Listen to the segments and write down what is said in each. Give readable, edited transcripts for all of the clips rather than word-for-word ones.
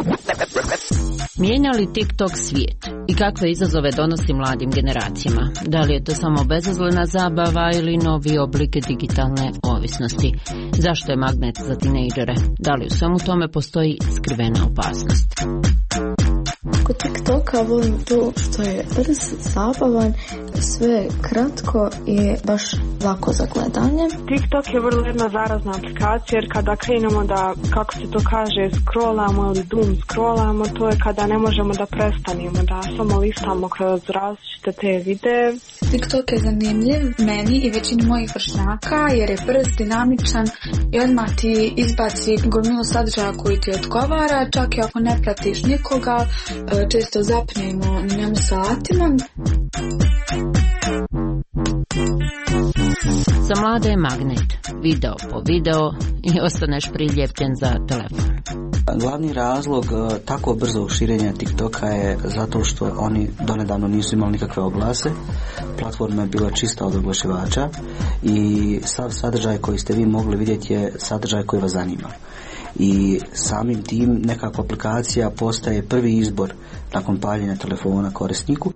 Mijenja li TikTok svijet i kakve izazove donosi mladim generacijama? Da li je to samo bezazlena zabava ili novi oblik digitalne ovisnosti? Zašto je magnet za tinejdžere? Da li u svemu tome postoji skrivena opasnost? Kod TikToka volim to što je brz, zabavan, sve kratko i baš lako za gledanje. TikTok je vrlo jedna zarazna aplikacija jer kada krenemo da, kako se to kaže, scrollamo ili doom scrollamo, to je kada ne možemo da prestanemo, da samo listamo kroz različite te videe. TikTok je zanimljiv meni i većini mojih vršnjaka jer je brz, dinamičan i odmah ti izbaci gomilu sadržaja koji ti odgovara, čak i ako ne pratiš nikoga, često zapnemo na njemu satima. Za mlade je magnet, video po video i ostaneš priljepljen za telefon. Glavni razlog tako brzog širenja TikToka je zato što oni donedavno nisu imali nikakve oglase. Platforma je bila čista od oglašivača i sav sadržaj koji ste vi mogli vidjeti je sadržaj koji vas zanima. I samim tim nekako aplikacija postaje prvi izbor nakon paljenja telefona korisniku.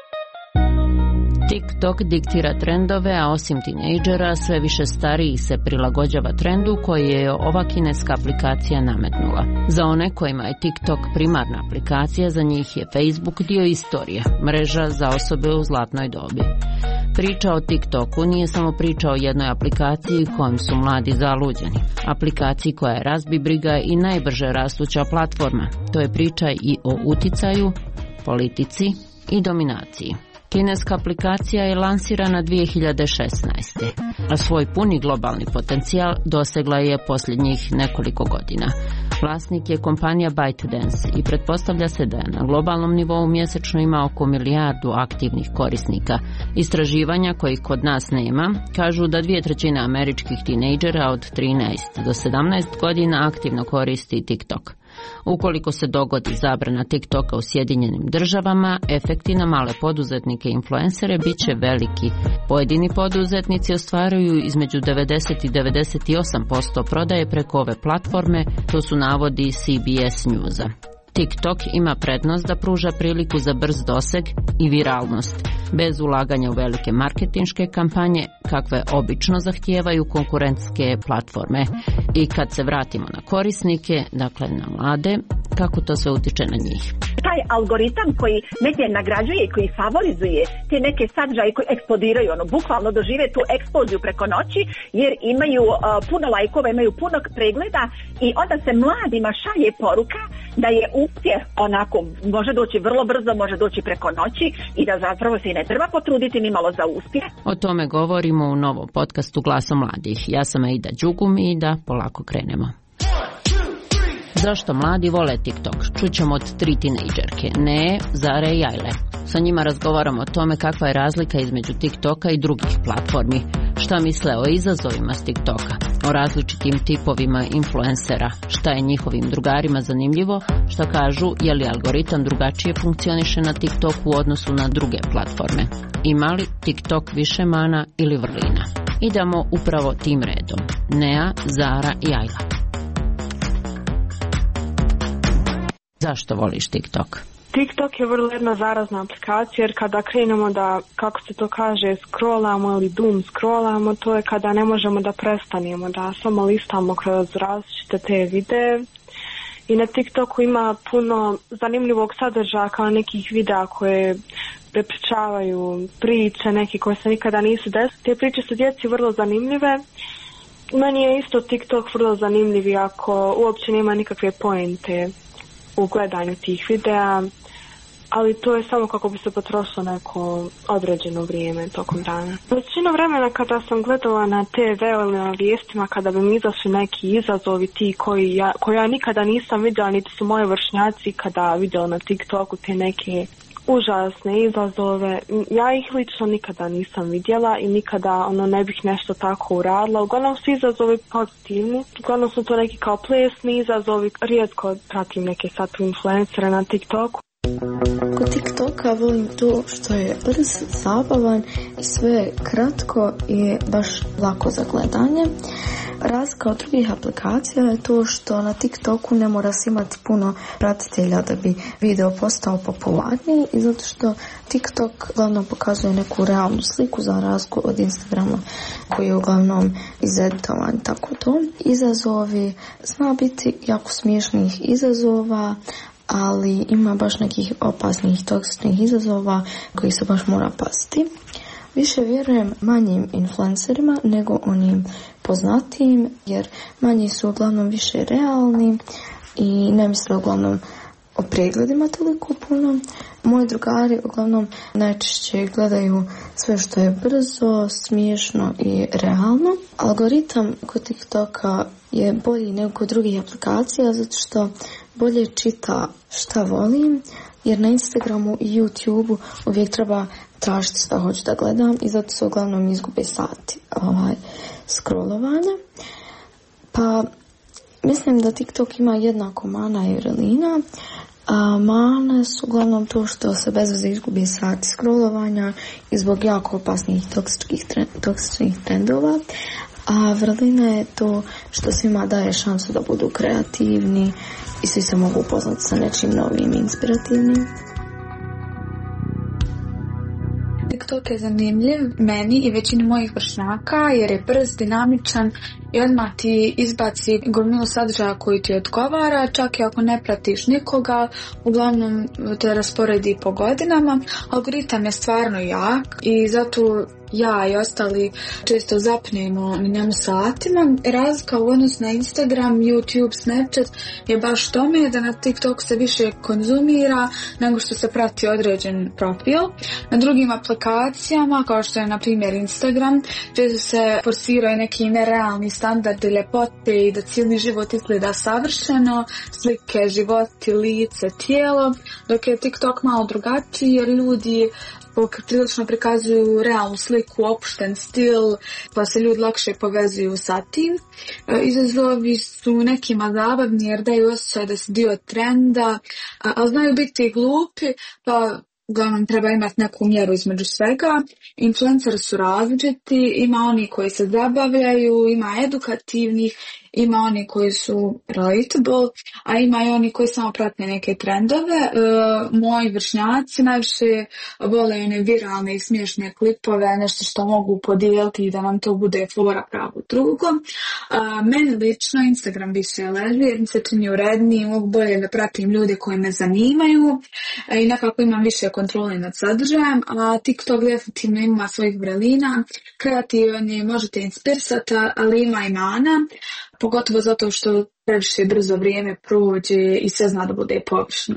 TikTok diktira trendove, a osim tinejdžera sve više stariji se prilagođava trendu koji je ova kineska aplikacija nametnula. Za one kojima je TikTok primarna aplikacija, za njih je Facebook dio istorije, mreža za osobe u zlatnoj dobi. Priča o TikToku nije samo priča o jednoj aplikaciji kojom su mladi zaluđeni. Aplikaciji koja je razbibriga i najbrže rastuća platforma. To je priča i o uticaju, politici i dominaciji. Kineska aplikacija je lansirana 2016. a svoj puni globalni potencijal dosegla je posljednjih nekoliko godina. Vlasnik je kompanija ByteDance i pretpostavlja se da je na globalnom nivou mjesečno ima oko 1 milijardu aktivnih korisnika. Istraživanja kojih kod nas nema kažu da 2/3 američkih tinejdžera od 13 do 17 godina aktivno koristi TikTok. Ukoliko se dogodi zabrana TikToka u Sjedinjenim Državama, efekti na male poduzetnike i influencere bit će veliki. Pojedini poduzetnici ostvaruju između 90 i 98% prodaje preko ove platforme, to su navodi CBS Newsa. TikTok ima prednost da pruža priliku za brz doseg i viralnost, bez ulaganja u velike marketinške kampanje, kakve obično zahtijevaju konkurentske platforme. I kad se vratimo na korisnike, dakle na mlade, kako to sve utiče na njih? Taj algoritam koji negdje nagrađuje i koji favorizuje te neke sadržaje koji eksplodiraju, bukvalno dožive tu eksploziju preko noći jer imaju puno lajkova, imaju puno pregleda i onda se mladima šalje poruka da je uspjeh onako, može doći vrlo brzo, može doći preko noći i da zapravo se i ne treba potruditi ni malo za uspjeh. O tome govorimo u novom podcastu Glasom mladih. Ja sam Aida Đugum i da polako krenemo. Zašto mladi vole TikTok? Čućemo od 3 tinejdžerke, Ne, Zare i Ajle. Sa njima razgovaramo o tome kakva je razlika između TikToka i drugih platformi, šta misle o izazovima s TikToka, o različitim tipovima influencera, šta je njihovim drugarima zanimljivo, šta kažu je li algoritam drugačije funkcioniše na TikToku u odnosu na druge platforme. Ima li TikTok više mana ili vrlina? Idemo upravo tim redom. Nea, Zara i Ajla. Zašto voliš TikTok? TikTok je vrlo jedna zarazna aplikacija jer kada krenemo da, kako se to kaže, scrollamo ili doom scrollamo, to je kada ne možemo da prestanemo, da samo listamo kroz različite te videe. I na TikToku ima puno zanimljivog sadržaja kao nekih videa koje prepričavaju priče, neke koje se nikada nisu desile. Te priče su djeci vrlo zanimljive. Meni je isto TikTok vrlo zanimljiv ako uopće nema nikakve pointe u gledanju tih videa, ali to je samo kako bi se potrošilo neko određeno vrijeme tokom dana. Većinu vremena kada sam gledala na TV ili na vijestima, kada bi mi izašli neki izazovi ti koji ja nikada nisam vidjela, niti su moji vršnjaci kada vidjela na TikToku te neke užasne izazove. Ja ih lično nikada nisam vidjela i nikada ne bih nešto tako uradila. Uglavnom su izazovi pozitivni. Uglavnom su to neki kao plesni izazovi. Rijetko pratim neke sad influencere na TikToku. Kod TikToka volim to što je brz, zabavan i sve kratko i baš lako za gledanje. Razlika od drugih aplikacija je to što na TikToku ne mora se imati puno pratitelja da bi video postao popularniji i zato što TikTok uglavnom pokazuje neku realnu sliku za razliku od Instagrama koji je uglavnom izeditovan tako to. Izazovi zna biti jako smiješnih izazova, ali ima baš nekih opasnih toksičnih izazova koji se baš mora paziti. Više vjerujem manjim influencerima nego onim poznatijim, jer manji su uglavnom više realni i ne misle uglavnom o pregledima toliko puno. Moji drugari uglavnom najčešće gledaju sve što je brzo, smiješno i realno. Algoritam kod TikToka je bolji nego kod drugih aplikacija zato što bolje čita šta volim, jer na Instagramu i YouTubeu uvijek treba tražiti šta hoću da gledam i zato se uglavnom izgube sati scrollovanja. Pa mislim da TikTok ima jednako mana i vrlina. A mane su uglavnom to što se bez veze izgubi sati scrollovanja i zbog jako opasnih toksičnih trendova. A vrlina je to što svima daje šansu da budu kreativni i svi se mogu upoznati sa nečim novim i inspirativnim. TikTok je zanimljiv meni i većini mojih vršnjaka jer je brz, dinamičan i odmah ti izbaci gomilu sadržaja koji ti odgovara, čak i ako ne pratiš nikoga, uglavnom te rasporedi po godinama. Algoritam je stvarno jak i zato ja i ostali često zapnemo na njemu satima. Razlika u odnosu na Instagram, YouTube, Snapchat je baš tome da na TikTok se više konzumira nego što se prati određen profil. Na drugim aplikacijama, kao što je na primjer Instagram, često se forsiraju neki nerealni standardi ljepote i da cijeli život izgleda savršeno, slike, životi, lice, tijelo, dok je TikTok malo drugačiji jer ljudi prilično prikazuju realnu sliku, opušten stil, pa se ljudi lakše povezuju sa tim. Izazovi su nekima zabavni jer daju osjećaj da si dio trenda, ali znaju biti glupi, pa uglavnom treba imati neku mjeru između svega. Influenceri su različiti, ima oni koji se zabavljaju, ima edukativnih, ima oni koji su relatable, a ima i oni koji samo prate neke trendove. Moji vršnjaci najviše vole one viralne i smiješne klipove, nešto što mogu podijeliti i da nam to bude fora pravo drugo. Meni lično Instagram više leži jer mi se čini uredniji, mogu bolje da pratim ljude koji me zanimaju i nekako imam više kontrole nad sadržajem, a TikTok definitivno ima svojih vrelina, kreativan je, možete inspirisati, ali ima i mana, pogotovo zato što previše brzo vrijeme prođe i sve zna da bude površno.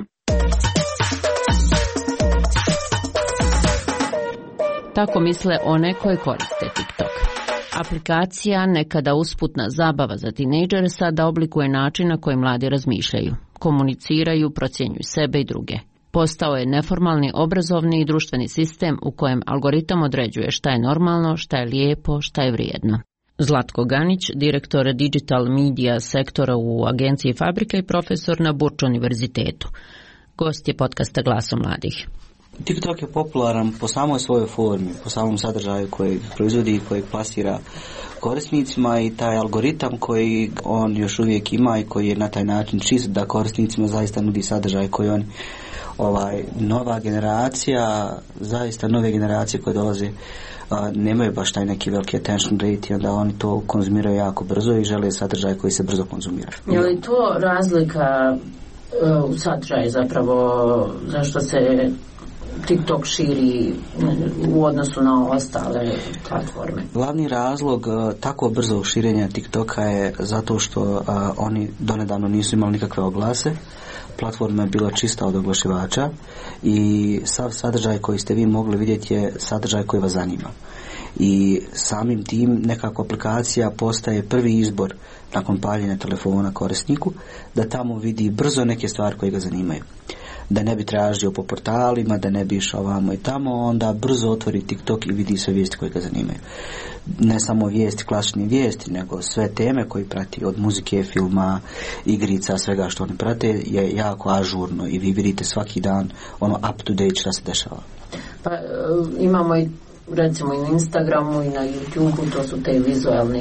Tako misle one koje koriste TikTok. Aplikacija, nekada usputna zabava za tinejdžere, sada oblikuje način na koji mladi razmišljaju, komuniciraju, procjenjuju sebe i druge. Postao je neformalni obrazovni i društveni sistem u kojem algoritam određuje šta je normalno, šta je lijepo, šta je vrijedno. Zlatko Ganić, direktor digital media sektora u agenciji Fabrika i profesor na Burč univerzitetu. Gost je podcasta Glasom mladih. TikTok je popularan po samoj svojoj formi, po samom sadržaju koji proizvodi i koji plasira korisnicima i taj algoritam koji on još uvijek ima i koji je na taj način čist da korisnicima zaista nudi sadržaj koji on nova generacija, zaista nove generacije koje dolaze nemaju baš taj neki veliki attention rate i onda oni to konzumiraju jako brzo i žele sadržaj koji se brzo konzumira. Je li to razlika u sadržaju zapravo zašto se TikTok širi u odnosu na ostale platforme? Glavni razlog tako brzog širenja TikToka je zato što oni donedavno nisu imali nikakve oglase. Platforma je bila čista od oglašivača i sav sadržaj koji ste vi mogli vidjeti je sadržaj koji vas zanima. I samim tim nekako aplikacija postaje prvi izbor nakon paljenja telefona korisniku da tamo vidi brzo neke stvari koje ga zanimaju. da ne bi tražio po portalima, da ne bi išao ovamo i tamo, onda brzo otvori TikTok i vidi sve vijesti koje ga zanimaju. Ne samo vijesti, klasične vijesti, nego sve teme koje prati, od muzike, filma, igrica, svega što oni prate je jako ažurno i vi vidite svaki dan ono up to date šta se dešava. Pa imamo i recimo i na Instagramu i na YouTubeu, to su te vizualne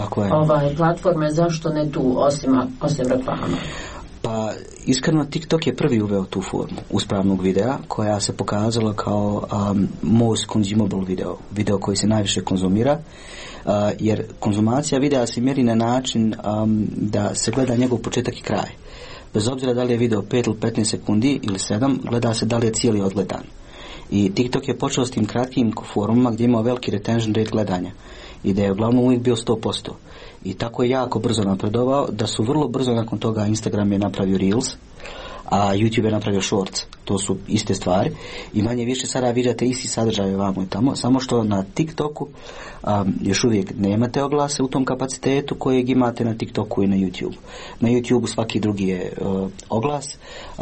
platforme, zašto ne tu osim reklama? Pa iskreno TikTok je prvi uveo tu formu uspravnog videa koja se pokazala kao most consumable video koji se najviše konzumira, jer konzumacija videa se mjeri na način da se gleda njegov početak i kraj. Bez obzira da li je video 5 ili 15 sekundi ili 7, gleda se da li je cijeli odgledan. I TikTok je počeo s tim kratkim forumima gdje imao veliki retention rate gledanja i da je uglavnom uvijek bio 100%. I tako je jako brzo napredovao da su vrlo brzo nakon toga Instagram je napravio Reels, a YouTube je napravio Shorts. To su iste stvari i manje više sada vidite isti sadržaj ovamo i tamo, samo što na TikToku još uvijek nemate oglase u tom kapacitetu kojeg imate na TikToku i na YouTube. Na YouTube svaki drugi je oglas,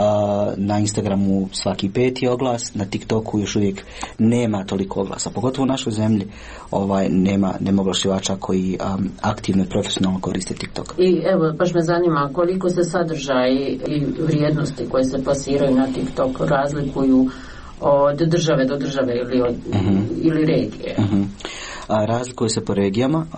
na Instagramu svaki 5 oglas, na TikToku još uvijek nema toliko oglasa, pogotovo u našoj zemlji nema oglašivača koji aktivno i profesionalno koriste TikTok. I evo, baš me zanima koliko se sadržaj i vrijednosti koje se plasiraju na TikTok razlikuju od države do države ili regije. Razlikuju se po regijama.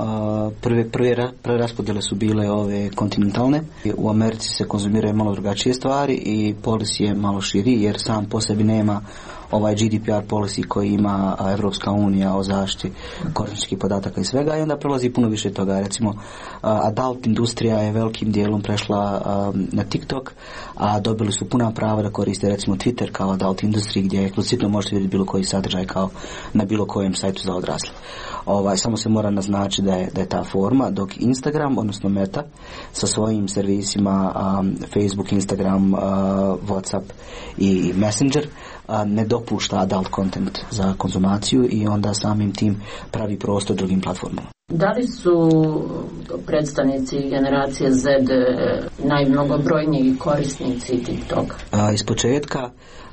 Prve raspodjele su bile ove kontinentalne. U Americi se konzumiraju malo drugačije stvari i policy je malo širi jer sam po sebi nema ovaj GDPR policy koji ima Evropska unija o zaštiti korisničkih podataka i svega, i onda prelazi puno više toga. Recimo, adult industrija je velikim dijelom prešla na TikTok, a dobili su puna prava da koriste recimo Twitter kao adult industriji gdje eksplicitno možete vidjeti bilo koji sadržaj kao na bilo kojem sajtu za odrasle. Samo se mora naznačiti da je ta forma, dok Instagram, odnosno Meta, sa svojim servisima Facebook, Instagram, WhatsApp i Messenger ne dopušta adult content za konzumaciju i onda samim tim pravi prostor drugim platformama. Da li su predstavnici generacije Z najmnogobrojniji korisnici TikToka? Iz početka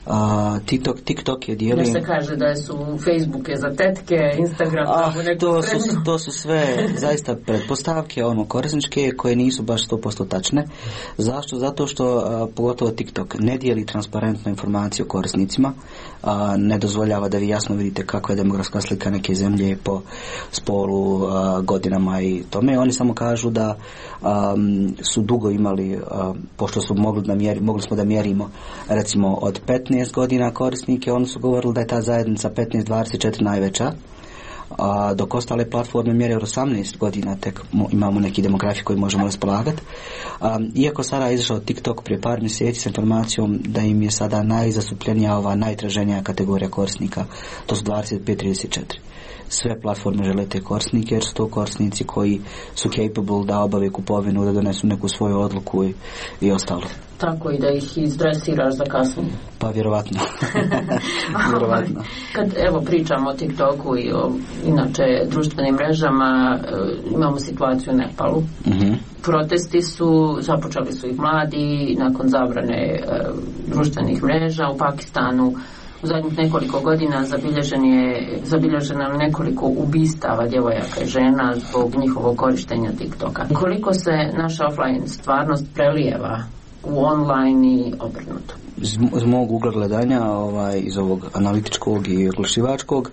TikTok je dijelio... Da se kaže da su Facebook je za tetke, Instagram to su sve zaista pretpostavke korisničke koje nisu baš 100% tačne. Zašto? Zato što pogotovo TikTok ne dijeli transparentnu informaciju o korisnicima, ne dozvoljava da vi jasno vidite kakva je demografska slika neke zemlje po spolu, godinama i tome. Oni samo kažu da su dugo imali, pošto su mogli smo da mjerimo recimo od 15 godina korisnike, oni su govorili da je ta zajednica 15-24 najveća, dok ostale platforme mjere od 18 godina tek imamo neki demografi koji možemo raspolagati. Iako sada je izašao TikTok prije par mjeseci s informacijom da im je sada najzastupljenija najtraženija kategorija korisnika, to su 25-34. Sve platforme žele te korisnike jer su to korisnici koji su capable da obave kupovinu, da donesu neku svoju odluku i ostalo. Tako i da ih izdresiraš za kasnije. Pa vjerovatno. Vjerovatno. Kad evo pričamo o TikToku i o inače društvenim mrežama, imamo situaciju u Nepalu. Protesti započeli su ih mladi nakon zabrane društvenih mreža. U Pakistanu u zadnjih nekoliko godina zabilježeno nekoliko ubistava djevojaka i žena zbog njihovog korištenja TikToka. Koliko se naša offline stvarnost prelijeva u online i obrnuto? Iz mog ugla gledanja, iz ovog analitičkog i oglašivačkog,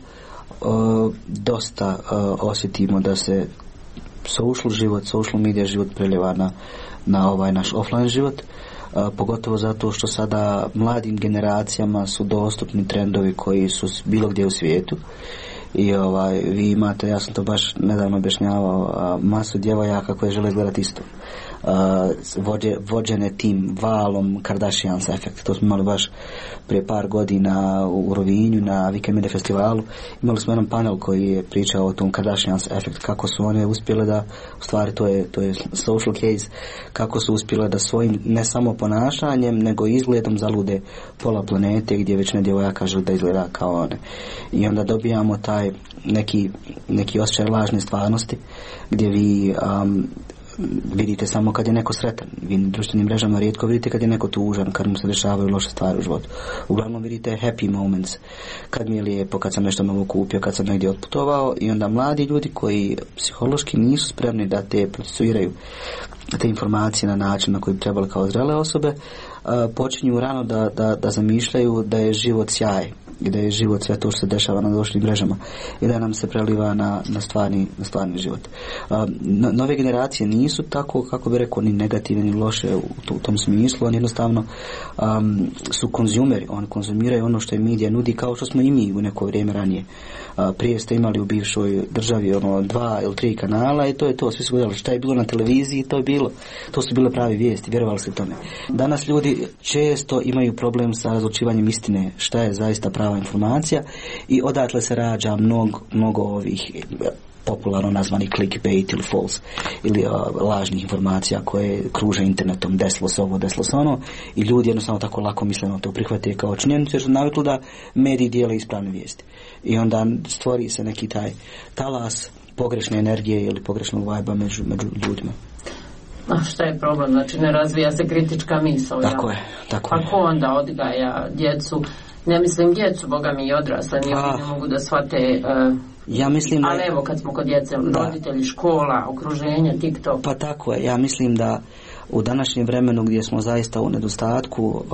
dosta osjetimo da se social media život prelijeva na ovaj naš offline život. Pogotovo zato što sada mladim generacijama su dostupni trendovi koji su bilo gdje u svijetu i vi imate, ja sam to baš nedavno objašnjavao, masu djevojaka koje žele gledati isto. Vođene tim valom Kardashians efekt. To smo imali baš prije par godina u Rovinju na Weekend Media festivalu. Imali smo jedan panel koji je pričao o tom Kardashians efekt, kako su one uspjele da, u stvari to je social case, kako su uspjele da svojim ne samo ponašanjem nego izgledom zalude pola planete gdje već ne djevojaka žele da izgleda kao one. I onda dobijamo taj neki osjećaj lažne stvarnosti gdje vi vidite samo kad je neko sretan. Vi na društvenim mrežama rijetko vidite kad je neko tužan, kad mu se dešavaju loše stvari u životu. Uglavnom vidite happy moments, kad mi je lijepo, kad sam nešto novo kupio, kad sam negdje otputovao, i onda mladi ljudi koji psihološki nisu spremni da te procesuiraju te informacije na način na koji bi trebali kao zrele osobe, počinju rano da zamišljaju da je život sjaj i da je život sve to što se dešava na društvenim mrežama i da nam se preliva na stvarni život. Nove generacije nisu tako, kako bi rekao, ni negativne ni loše u tom smislu. Oni jednostavno su konzumeri, oni konzumiraju ono što je medija nudi, kao što smo i mi u neko vrijeme ranije. Prije ste imali u bivšoj državi 2 ili 3 kanala i to je to, svi su gledali šta je bilo na televiziji, to su bile pravi vijesti, vjerovali ste tome. Danas ljudi često imaju problem sa razlučivanjem istine, šta je zaista prava informacija, i odatle se rađa mnogo ovih popularno nazvani clickbait ili false ili lažnih informacija koje kruže internetom, desilo se ovo, desilo se ono, i ljudi jednostavno tako lako misleno to prihvate kao činjenicu jer su navikli da mediji dijele ispravne vijesti i onda stvori se neki taj talas pogrešne energije ili pogrešnog vajba među ljudima. A šta je problem? Znači ne razvija se kritička misao. Tako je. Pa ko onda odgaja djecu? Ne mislim djecu, boga mi i odrasle, ne mogu da shvate. Ja mislim ali evo kad smo kod djece, roditelji, škola, okruženje, TikTok. Pa tako je, ja mislim da u današnjem vremenu gdje smo zaista u nedostatku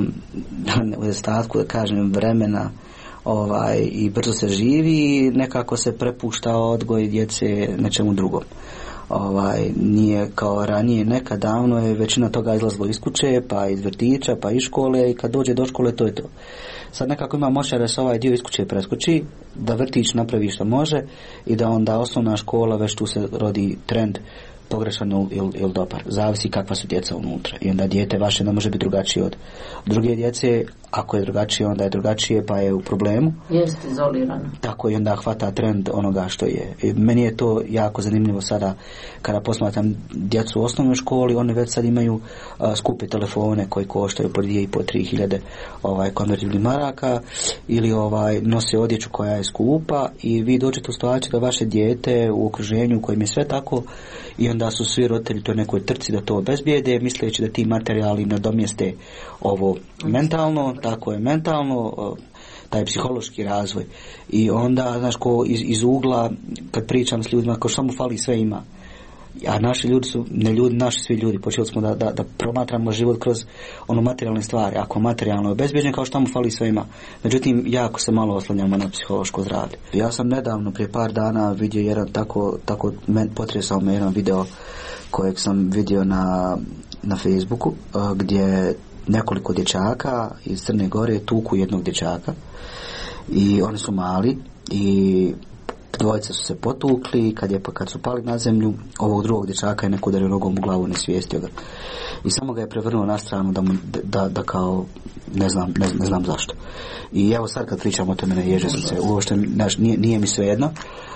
da kažem vremena i brzo se živi, nekako se prepušta odgoj djece nečemu drugom. Nije kao ranije, nekad davno je većina toga izlazilo iz kuće, pa iz vrtića, pa iz škole, i kad dođe do škole to je to. Sad nekako ima moća da se ovaj dio iz kuće preskoči, da vrtić napravi što može i da onda osnovna škola, već tu se rodi trend pogrešan ili dobar. Zavisi kakva su djeca unutra. I onda dijete vaše ne može biti drugačije od druge djece. Ako je drugačije, onda je drugačije, pa je u problemu. Jeste izolirano. Tako, i onda hvata trend onoga što je. I meni je to jako zanimljivo sada kada posmatram djecu u osnovnoj školi, oni već sad imaju skupe telefone koji koštaju po 2.500 – 3.000 konvertibilnih maraka, ili nose odjeću koja je skupa, i vi dođete u situaciju da vaše dijete u okruženju u kojem je sve tako, i onda su svi roditelji to nekoj trci da to obezbijede, misleći da ti materijali nadomjeste ovo mentalno, tako je mentalno, taj psihološki razvoj. I onda, znaš, ko iz ugla, kad pričam s ljudima, kao što mu fali, sve ima. A naši ljudi su, ne ljudi, naši svi ljudi, počeli smo da promatramo život kroz materijalne stvari. Ako materijalno je obezbjeđen, kao što mu fali, sve ima. Međutim, jako se malo oslanjamo na psihološko zdravlje. Ja sam nedavno, prije par dana, vidio jedan tako potresao me jedan video kojeg sam vidio na Facebooku, gdje nekoliko dječaka iz Crne Gore tuku jednog dječaka, i oni su mali, i dvojica su se potukli. Kad su pali na zemlju, ovog drugog dječaka je neko udario nogom u glavu, nesvijestio ga i samo ga je prevrnuo na stranu da kao ne znam zašto. I evo sad kad pričam o tome, ne ježe sam se uopšte, nije mi svejedno.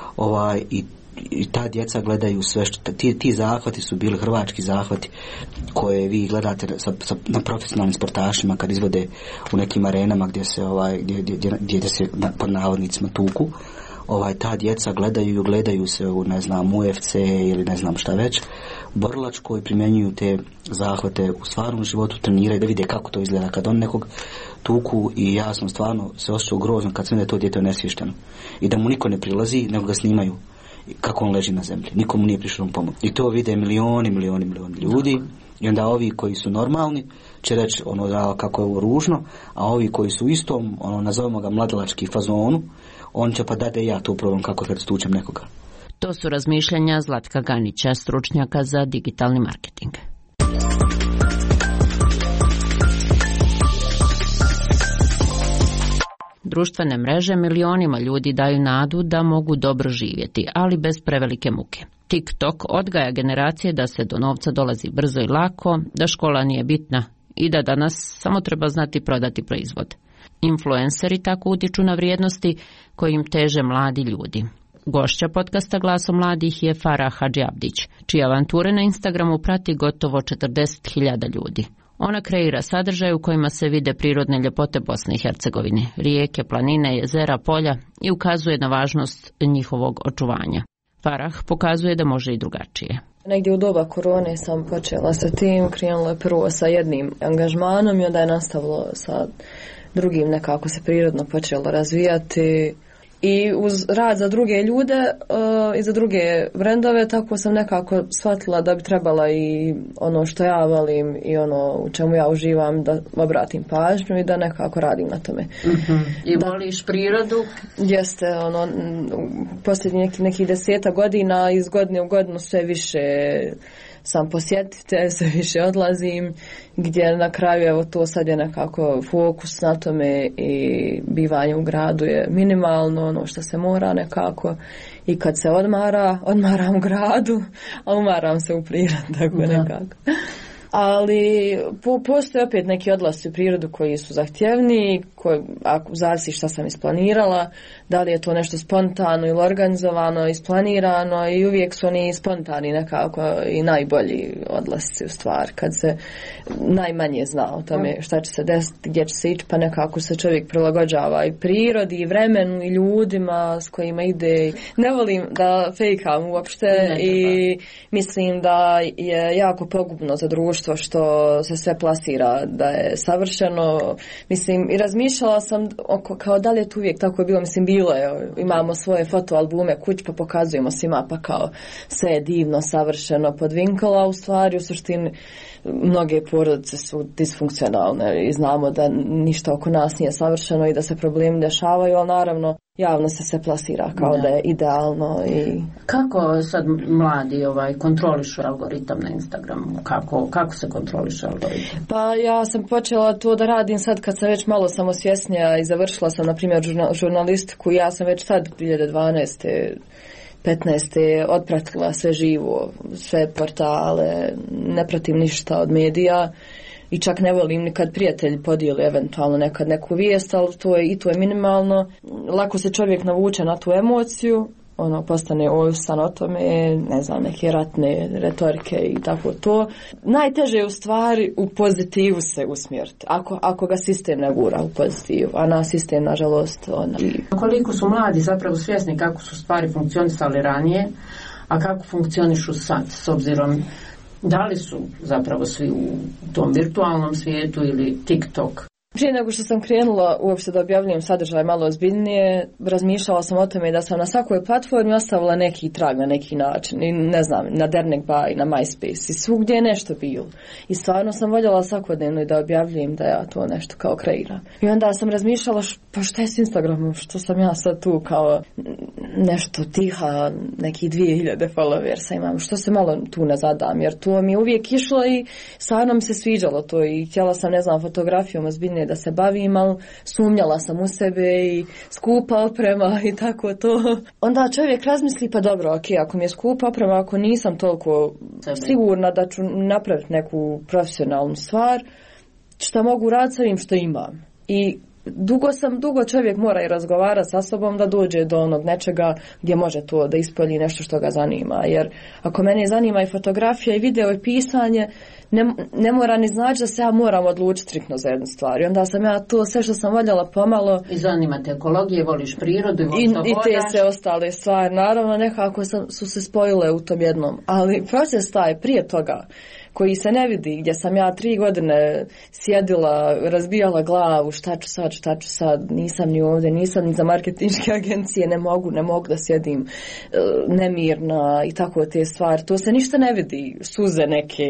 I ta djeca gledaju sve što ti zahvati su bili hrvački zahvati koje vi gledate na profesionalnim sportašima kad izvode u nekim arenama gdje se pod navodnicima tuku. Ta djeca gledaju se u UFC ili ne znam šta već, borilačko, i primjenjuju te zahvate u stvarnom životu, treniraju da vide kako to izgleda kad on nekog tuku, i jasno stvarno se osjećao grozno kad se vidi da to dijete nesvješteno i da mu niko ne prilazi, nego ga snimaju kako on leži na zemlji, nikomu nije prišao pomoć. I to vide milioni ljudi, i onda ovi koji su normalni će reći kako je ovo ružno, a ovi koji su u istom, nazovemo ga mladalački fazonu, on će pa dade ja to probam kako kad stučem nekoga. To su razmišljanja Zlatka Ganića, stručnjaka za digitalni marketing. Društvene mreže milionima ljudi daju nadu da mogu dobro živjeti, ali bez prevelike muke. TikTok odgaja generacije da se do novca dolazi brzo i lako, da škola nije bitna i da danas samo treba znati prodati proizvod. Influenceri tako utječu na vrijednosti kojim teže mladi ljudi. Gošća podcasta Glasom mladih je Farah Hadžiabdić, čije avanture na Instagramu prati gotovo 40.000 ljudi. Ona kreira sadržaj u kojima se vide prirodne ljepote Bosne i Hercegovine, rijeke, planine, jezera, polja, i ukazuje na važnost njihovog očuvanja. Farah pokazuje da može i drugačije. Negdje u doba korone sam počela sa tim, krenula je prvo sa jednim angažmanom i onda je nastavilo sa drugim, nekako se prirodno počelo razvijati. I uz rad za druge ljude i za druge brendove, tako sam nekako shvatila da bi trebala i ono što ja volim i ono u čemu ja uživam da obratim pažnju i da nekako radim na tome. I voliš prirodu? Jeste, posljednjih nekih 10 godina, iz godine u godinu sve više sam posjetitelj, sve više odlazim, gdje na kraju evo to sad je nekako fokus na tome i bivanje u gradu je minimalno, ono što se mora nekako, i kad se odmaram u gradu, a umaram se u prirodi, tako nekako. Ali postoje opet neki odlasci u prirodu koji su zahtjevni, ako zavisi šta sam isplanirala, da li je to nešto spontano ili organizovano, isplanirano, i uvijek su oni spontani nekako i najbolji odlasci u stvari, kad se najmanje zna o tome šta će se desiti, gdje će se ići, pa nekako se čovjek prilagođava i prirodi i vremenu i ljudima s kojima ide. Ne volim da fejkam uopšte i mislim da je jako pogubno za društvo što se sve plasira da je savršeno. Mislim, i razmišljala sam kao da li je to uvijek tako bilo. Mislim, bilo je, imamo svoje fotoalbume kuć pa pokazujemo svima pa kao sve je divno, savršeno, podvinkala, u stvari u suštini mnoge porodice su disfunkcionalne i znamo da ništa oko nas nije savršeno i da se problemi dešavaju, ali naravno javno se plasira kao da je idealno. I kako sad mladi kontrolišu algoritam na Instagramu? Kako se kontroliše algoritam? Pa ja sam počela to da radim sad kad sam već malo samosvjesnija i završila sam na primjer žurnalistiku. Ja sam već sad 2012. 15. otpratila sve živo, sve portale, ne pratim ništa od medija i čak ne volim ni kad prijatelji podijeli eventualno nekad neku vijest, ali to je minimalno. Lako se čovjek navuče na tu emociju, postane ovisan o tome, ne znam, neke ratne retorike i tako to. Najteže je u stvari u pozitivu se usmjeriti, ako ga sistem ne gura u pozitivu, a na sistem, nažalost, Koliko su mladi zapravo svjesni kako su stvari funkcionisali ranije, a kako funkcionišu sad, s obzirom da li su zapravo svi u tom virtualnom svijetu ili TikTok? Prije nego što sam krenula uopšte da objavljujem sadržaj malo ozbiljnije, razmišljala sam o tome da sam na svakoj platformi ostavila neki trag na neki način. I ne znam, na Dernek Bay, na MySpace i svugdje je nešto bilo. I stvarno sam voljela svakodnevno da objavljujem da ja to nešto kao kreiram. I onda sam razmišljala pa šta je s Instagramom, što sam ja sad tu kao nešto tiha, nekih 2000 followersa imam, što se malo tu ne zadam, jer to mi je uvijek išlo i stvarno mi se sviđalo to i htjela sam, ne znam, fotografijom ozbiljnije da se bavim, ali sumnjala sam u sebe i skupa oprema i tako to. Onda čovjek razmisli, pa dobro, ok, ako mi je skupa oprema, ako nisam toliko sigurna da ću napraviti neku profesionalnu stvar, šta mogu raditi sa ovim što imam. I dugo čovjek mora i razgovarati sa sobom da dođe do onog nečega gdje može to da ispolji nešto što ga zanima. Jer ako mene zanima i fotografija i video i pisanje, ne mora ni znači da se ja moram odlučiti striktno za jednu stvar. I onda sam ja to sve što sam voljela pomalo... I zanima te ekologije, voliš prirodu i te sve ostale stvari. Naravno, nekako su se spojile u tom jednom. Ali proces taj prije toga, koji se ne vidi, gdje sam ja 3 godine sjedila, razbijala glavu, šta ću sad, nisam ni ovdje, nisam ni za marketinške agencije, ne mogu da sjedim nemirna i tako te stvari. To se ništa ne vidi, suze neke,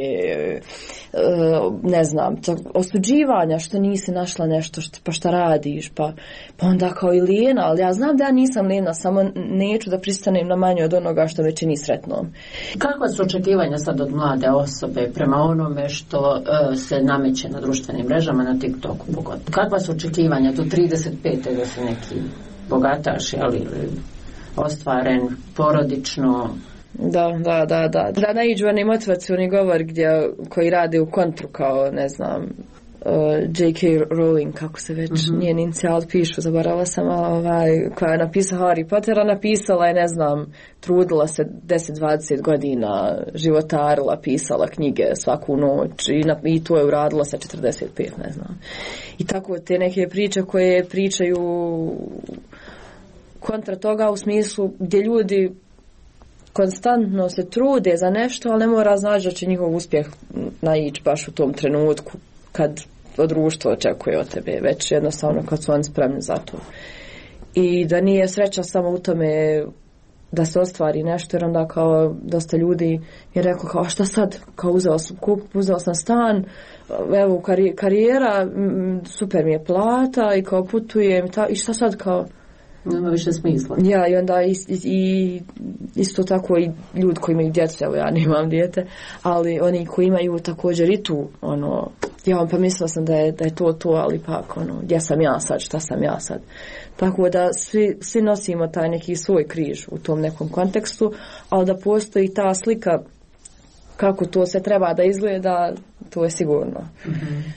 ne znam, osuđivanja što nisi našla nešto, pa šta radiš, pa onda kao i lijena, ali ja znam da ja nisam lijena, samo neću da pristanem na manje od onoga što me čini sretnom. Kakva su očekivanja sad od mlade osobe prema onome što se nameće na društvenim mrežama, na TikToku pogotovo? Kakva su očekivanja do 35. da se neki bogataš, ali ostvaren, porodično? Da naiđu oni motivacioni govor koji rade u kontru kao, ne znam, J.K. Rowling, kako se već njeni inicijal pišu, zaboravila sam, koja je napisala Harry Pottera, napisala je, ne znam, trudila se 10-20 godina, životarila, pisala knjige svaku noć i to je uradila sa 45, ne znam. I tako te neke priče koje pričaju kontra toga u smislu gdje ljudi konstantno se trude za nešto, ali ne mora znači da će njihov uspjeh naići baš u tom trenutku kad društvo očekuje od tebe, već jednostavno kad su oni spremni za to. I da nije sreća samo u tome da se ostvari nešto, jer onda kao dosta ljudi je rekao kao šta sad, kao uzeo sam stan, evo karijera, super mi je plata i kao putujem i šta sad kao nema više smisla. Ja, i onda i isto tako i ljudi koji imaju djece, evo ja nemam dijete, ali oni koji imaju također i tu ja pa mislila sam da je to, ali pak gdje sam ja sad, šta sam ja sad. Tako da svi nosimo taj neki svoj križ u tom nekom kontekstu, ali da postoji ta slika kako to se treba da izgleda, to je sigurno. Mm-hmm.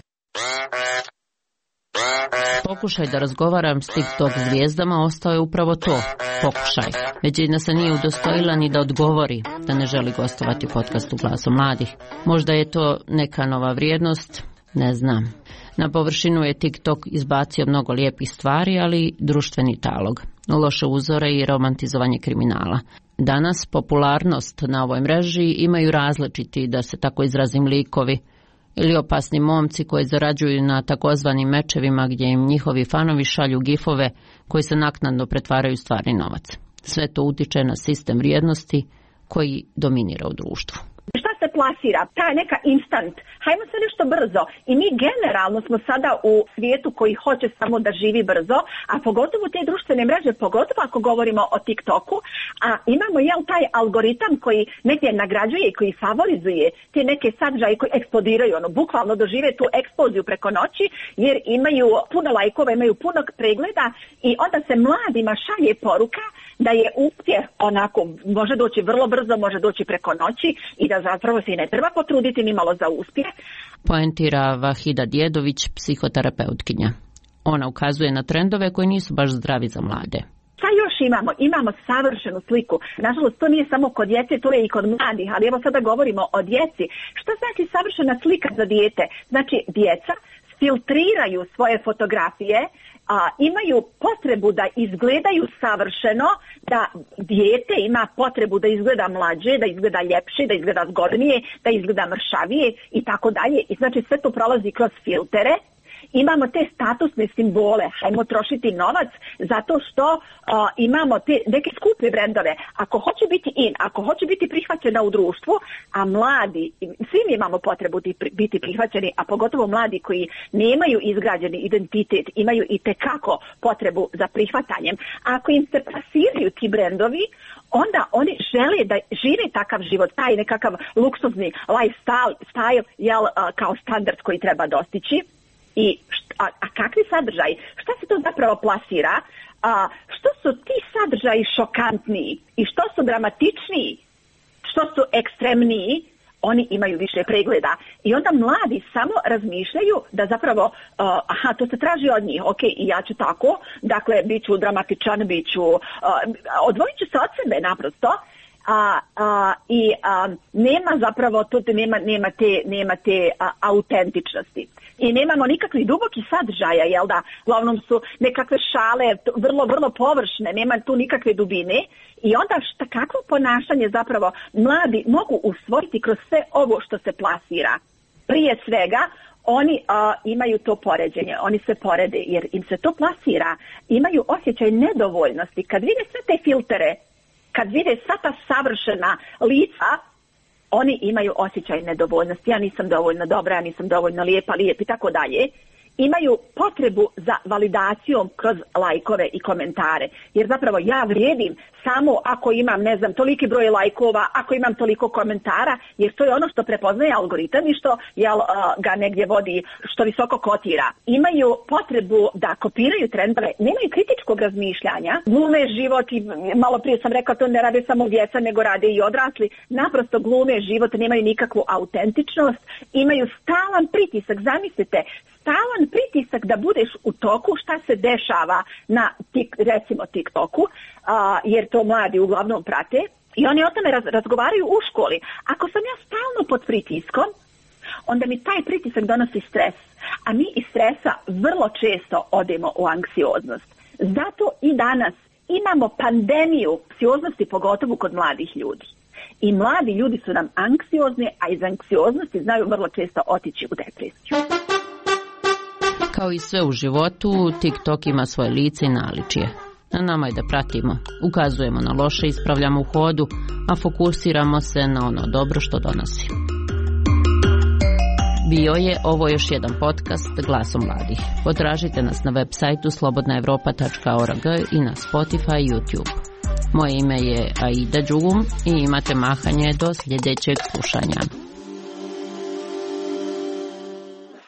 Pokušaj da razgovaram s TikTok zvijezdama ostao je upravo to, pokušaj. Većina se nije udostojila ni da odgovori da ne želi gostovati u podcastu Glasom mladih. Možda je to neka nova vrijednost, ne znam. Na površinu je TikTok izbacio mnogo lijepih stvari, ali društveni talog, loše uzore i romantizovanje kriminala. Danas popularnost na ovoj mreži imaju različiti, da se tako izrazim, likovi ili opasni momci koji zarađuju na takozvanim mečevima gdje im njihovi fanovi šalju gifove koji se naknadno pretvaraju u stvarni novac. Sve to utiče na sistem vrijednosti koji dominira u društvu. Šta se plasira? Ta neka instant. Hajmo se nešto brzo. I mi generalno smo sada u svijetu koji hoće samo da živi brzo, a pogotovo te društvene mreže, pogotovo ako govorimo o TikToku, a imamo taj algoritam koji negdje nagrađuje i koji favorizuje te neke sadržaje koji eksplodiraju, bukvalno dožive tu eksploziju preko noći, jer imaju puno lajkova, imaju puno pregleda i onda se mladima šalje poruka da je uspjeh onako, može doći vrlo brzo, može doći preko noći i da zapravo se i ne treba potruditi ni malo za uspjeh. Poentira Vahida Djedović, psihoterapeutkinja. Ona ukazuje na trendove koji nisu baš zdravi za mlade. Šta još imamo? Imamo savršenu sliku. Nažalost, to nije samo kod djece, to je i kod mladih, ali evo sada govorimo o djeci. Šta znači savršena slika za dijete? Znači, djeca filtriraju svoje fotografije, imaju potrebu da izgledaju savršeno, da dijete ima potrebu da izgleda mlađe, da izgleda ljepše, da izgleda zgodnije, da izgleda mršavije i tako dalje. I znači sve to prolazi kroz filtere. Imamo te statusne simbole, hajmo trošiti novac zato što imamo te neke skupe brendove. Ako hoće biti ako hoće biti prihvaćena u društvu, a mladi, svi mi imamo potrebu biti prihvaćeni, a pogotovo mladi koji nemaju izgrađeni identitet, imaju i tekako potrebu za prihvatanjem. Ako im se plasiraju ti brendovi, onda oni žele da žive takav život, taj nekakav luksuzni lifestyle, kao standard koji treba dostići. A kakvi sadržaji? Šta se to zapravo plasira? Što su ti sadržaji šokantniji i što su dramatičniji, što su ekstremniji, oni imaju više pregleda. I onda mladi samo razmišljaju da zapravo, to se traži od njih, ok, i ja ću tako, dakle, bit ću dramatičan, odvojit ću se od sebe naprosto, nema zapravo nema te autentičnosti. I nemamo nikakvih dubokih sadržaja, jel da? Uglavnom su nekakve šale vrlo, vrlo površne, nema tu nikakve dubine. I onda kakvo ponašanje zapravo mladi mogu usvojiti kroz sve ovo što se plasira? Prije svega, oni imaju to poređenje, oni se porede jer im se to plasira. Imaju osjećaj nedovoljnosti. Kad vide sve te filtere, kad vide sva ta savršena lica, oni imaju osjećaj nedovoljnosti. Ja nisam dovoljno dobra, ja nisam dovoljno lijep i tako dalje. Imaju potrebu za validacijom kroz lajkove i komentare. Jer zapravo ja vrijedim samo ako imam, toliki broj lajkova, ako imam toliko komentara, jer to je ono što prepoznaje algoritam i što ga negdje vodi, što visoko kotira. Imaju potrebu da kopiraju trendove, nemaju kritičkog razmišljanja, glume život i malo prije sam rekao to ne rade samo djeca nego rade i odrasli, naprosto glume život, nemaju nikakvu autentičnost, imaju stalan pritisak, zamislite, stalan pritisak da budeš u toku šta se dešava na recimo TikToku, jer to mladi uglavnom prate i oni o tome razgovaraju u školi. Ako sam ja stalno pod pritiskom, onda mi taj pritisak donosi stres, a mi iz stresa vrlo često odemo u anksioznost. Zato i danas imamo pandemiju anksioznosti, pogotovo kod mladih ljudi. I mladi ljudi su nam anksiozni, a iz anksioznosti znaju vrlo često otići u depresiju. Kao i sve u životu, TikTok ima svoje lice i naličje. Na nama je da pratimo, ukazujemo na loše, ispravljamo u hodu, a fokusiramo se na ono dobro što donosi. Bio je ovo još jedan podcast Glasom mladih. Potražite nas na web sajtu slobodnaevropa.org i na Spotify i YouTube. Moje ime je Aida Đugum i imate mahanje do sljedećeg slušanja.